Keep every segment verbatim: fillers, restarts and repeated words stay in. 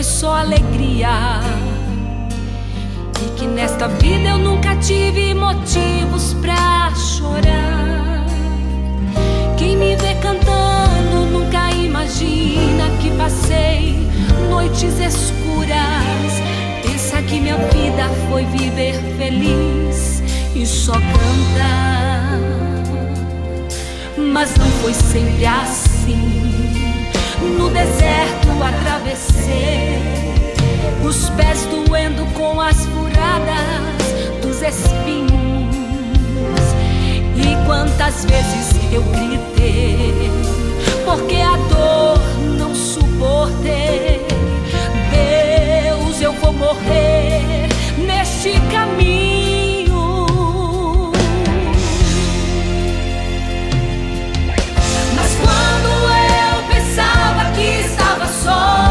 foi só alegria, e que nesta vida eu nunca tive motivos pra chorar. Quem me vê cantando nunca imagina que passei noites escuras. Pensa que minha vida foi viver feliz e só cantar, mas não foi sempre assim. No deserto atravessei, os pés doendo com as furadas dos espinhos. E quantas vezes eu gritei, porque a dor não suportei. Deus, eu vou morrer neste caminho. Mas quando eu pensava que estava só,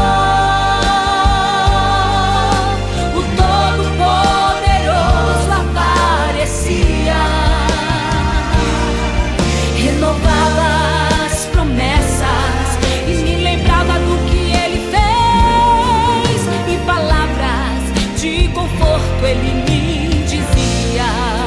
ele me dizia: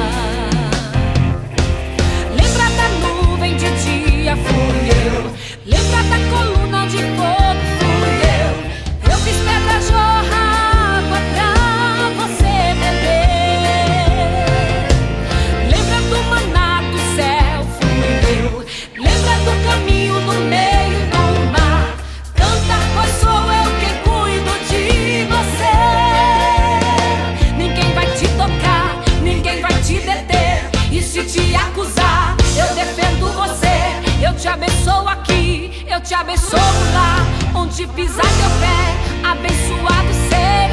lembra da nuvem de dia, fui eu. Lembra da coluna de fogo, fui eu. Eu fiz pedra jorrar água pra você beber. Lembra do maná do céu, fui eu. Lembra do caminho no meio do mar. Canta, pois sou eu quem cuido de você. Ninguém vai te deter, e se te acusar, eu defendo você. Eu te abençoo aqui, eu te abençoo lá. Onde pisar teu pé, abençoado seja.